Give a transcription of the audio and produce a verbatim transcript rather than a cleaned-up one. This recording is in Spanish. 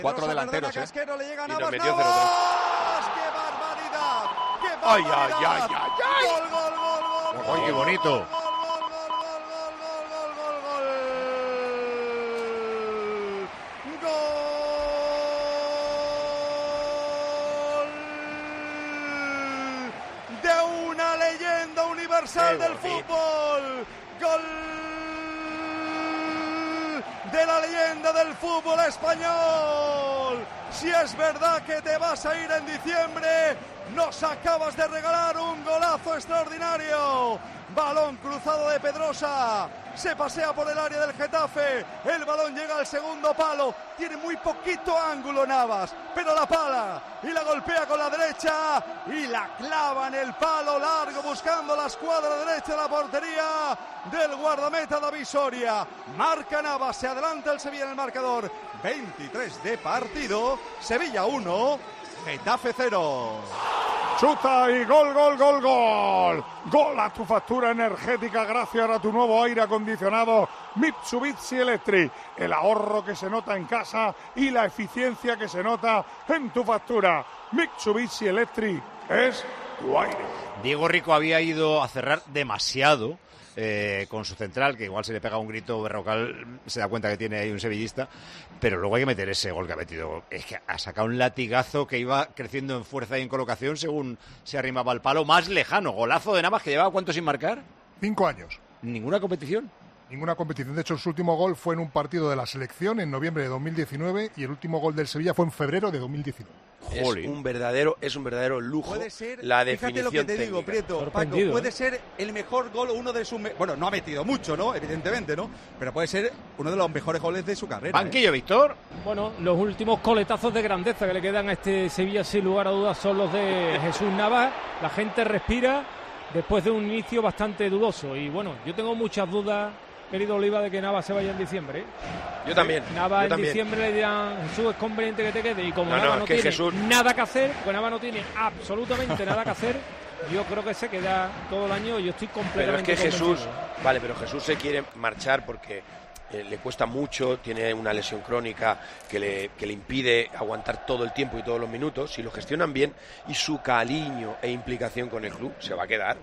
Cuatro delanteros, ¿eh? Casquero, le llega Y nos Navas, metió Navas. ¡Qué barbaridad! ¡Qué ¡Ay, barbaridad! ay, ay, ay, ay! ¡Gol, gol, gol, gol! ¡Ay, qué bonito! Universal del fútbol, gol de la leyenda del fútbol español. Si es verdad que te vas a ir en diciembre, nos acabas de regalar un golazo extraordinario. Balón cruzado de Pedrosa, se pasea por el área del Getafe, el balón llega al segundo palo, tiene muy poquito ángulo Navas, pero la pala y la golpea con la derecha y la clava en el palo largo buscando la escuadra derecha de la portería del guardameta David Soria. Marca Navas, se adelanta el Sevilla en el marcador, veintitrés de partido, Sevilla uno, Getafe cero. Chuta y gol, gol, gol, gol. Gol a tu factura energética gracias a tu nuevo aire acondicionado Mitsubishi Electric. El ahorro que se nota en casa y la eficiencia que se nota en tu factura. Mitsubishi Electric es tu aire. Diego Rico había ido a cerrar demasiado eh, con su central, que igual se le pega un grito berrocal, se da cuenta que tiene ahí un sevillista, pero luego hay que meter ese gol que ha metido. Es que ha sacado un latigazo que iba creciendo en fuerza y en colocación según se arrimaba al palo más lejano. Golazo de Navas, que llevaba ¿cuánto sin marcar? Cinco años. ¿Ninguna competición? Ninguna competición. De hecho, su último gol fue en un partido de la selección en noviembre de dos mil diecinueve y el último gol del Sevilla fue en febrero de dos mil diecinueve. Es un verdadero, es un verdadero lujo. Puede ser, la fíjate lo que te digo, Prieto, Paco, puede ¿eh? ser el mejor gol, uno de sus... Me- bueno, no ha metido mucho, ¿no? Evidentemente, ¿no? Pero puede ser uno de los mejores goles de su carrera. Banquillo, ¿eh? Víctor. Bueno, los últimos coletazos de grandeza que le quedan a este Sevilla, sin lugar a dudas, son los de Jesús Navas. La gente respira después de un inicio bastante dudoso. Y bueno, yo tengo muchas dudas, querido Oliva, de que Navas se vaya en diciembre, ¿eh? Yo también. Navas yo en también. diciembre le dirán, Jesús, es conveniente que te quede. Y como No, no, Navas es no, que tiene Jesús- nada que hacer, pues Navas no tiene absolutamente nada que hacer, yo creo que se queda todo el año y yo estoy Pero es completamente que Jesús, convencido. vale, pero Jesús se quiere marchar porque eh, le cuesta mucho, tiene una lesión crónica que le, que le impide aguantar todo el tiempo y todos los minutos. Si lo gestionan bien y su cariño e implicación con el club, se va a quedar.